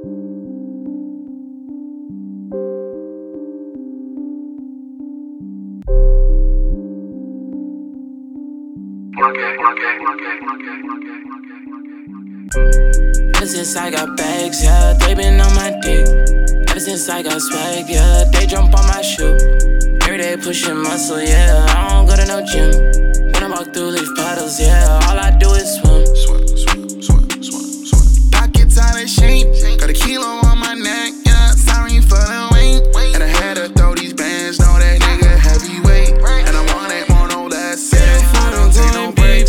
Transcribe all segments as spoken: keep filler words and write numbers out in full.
Ever since I got bags, yeah, they been on my dick. Ever since I got swag, yeah, they jump on my shoe. Every day pushing muscle, yeah, I don't go to no gym. When I walk through leaf puddles, yeah, all I do is swim. Swim, swim, swim, swim, swim. Pockets out of shape, got a kilo on my neck, yeah, sorry for the wait. And I had to throw these bands, know that nigga heavyweight. And I want it more, no less, yeah, I don't take no breaks.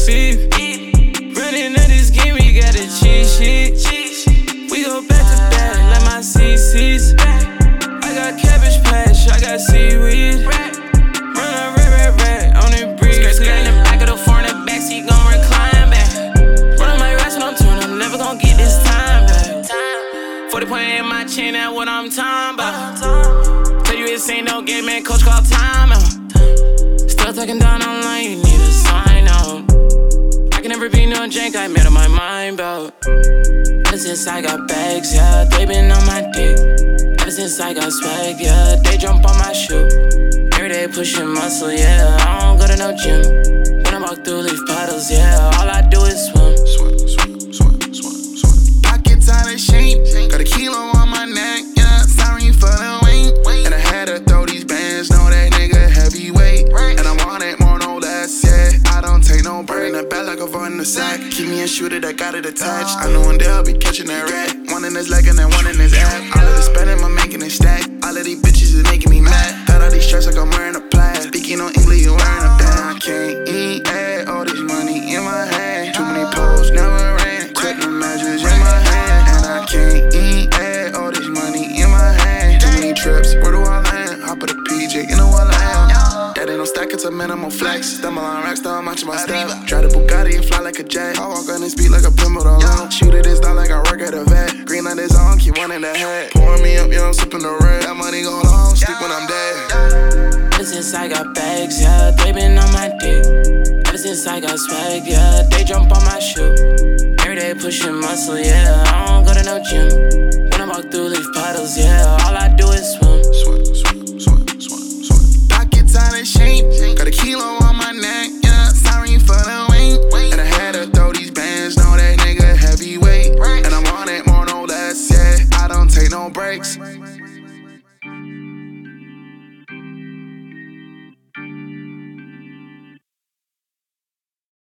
Running at this game, we got a cheat sheet. We go back to back, like my C Cs. I got cabbage patch, I got seaweed. Run a rat, rat, rat on the breeze. Skirt, skirt in the back of the foreign, the backseat gon' recline back. Run on my rats when I'm touring, I'm never gon' get this time back. forty point in my chain, that's what I'm talking about. Tell you this ain't no game, man, coach call timeout. Still talking down online, you need a sign out. I can never be no jank, I made up my mind about. Ever since I got bags, yeah, they been on my dick. Ever since I got swag, yeah, they jump on my shoe. Every day pushing muscle, yeah, I don't go to no gym. When I walk through leaf puddles, yeah, all I do is swim. Swim, swim, swim, swim, swim. Pockets out of shape, got a kilo on my neck, yeah, sorry for the wait. And I had to throw these bands, know that nigga heavyweight. And I want it more, no less, yeah, I don't take no break. In the back like a void in the sack, keep me a shooter that got it attached. I know one day I'll be catching that rat, one in his leg and then one in his ab. All of the spending, I'm making it stack. All of these bitches is making me mad. Got all these shirts like I'm wearing a plaid. Speaking on English, you wearing a band. I can't eat, add all this money in my hand. Too many posts, never ran. Clip the measures in my hand. And I can't eat, add all this money in my hand. Too many trips, where do I land? Hop of the P J, you know I land. That ain't no stack, it's a minimal flex. Stumble on racks, still matching my step. Try the Bugatti and fly like a jet. I walk on this beat like a Pimble alone. Shoot it, it's not like I work at a vet. Green light is on, keep one in the head. Pour me up, yeah, I'm sipping the red. That money go long, sleep when I'm dead. Ever since I got bags, yeah, they been on my dick. Ever since I got swag, yeah, they jump on my shoe. Every day pushing muscle, yeah, I